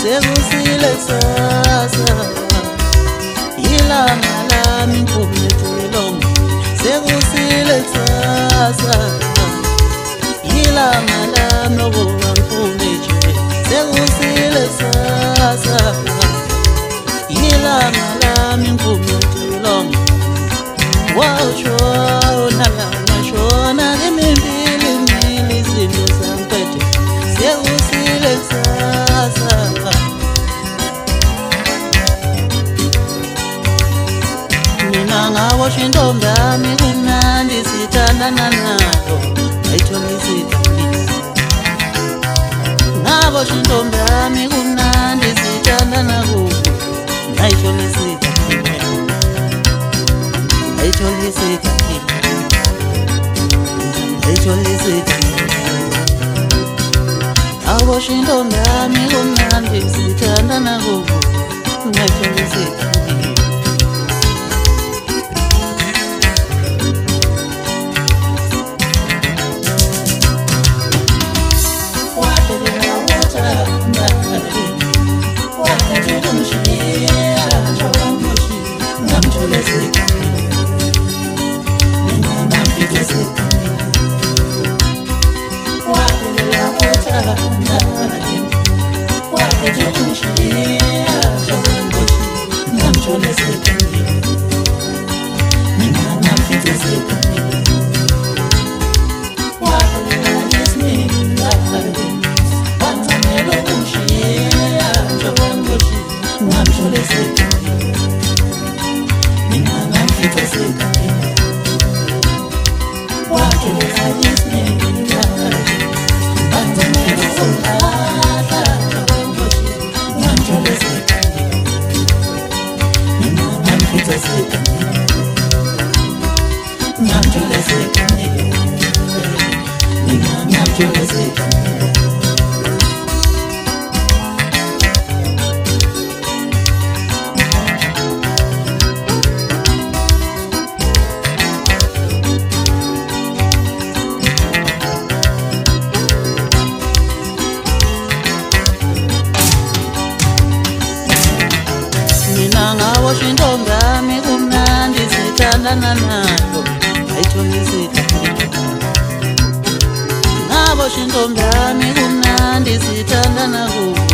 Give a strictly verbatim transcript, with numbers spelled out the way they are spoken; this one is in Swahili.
sekusile kusasa ilanga lami ngumethelo sekusile kusasa ilanga lami lokuba ngifune nje sekusile kusasa ilanga lami ngumethelo washona lana shona ngimimbili mili izinto zampethe sekusile kusasa mina ngawasha intombi yami kumnandi sithandana nayo ngayithola isidambile ngawasha intombi yami kumnandi sithandana kuyo ngayithola isidambile ngayithola isidambile ngayithola isidambile ngawasha intombi yami kumnandi sithandana kuyo ngayithola isidambile ngawasha intombi yami kumnandi sithandana nayo ngayithola isidambile ngawasha intombi yami kumnandi sithandana kuyo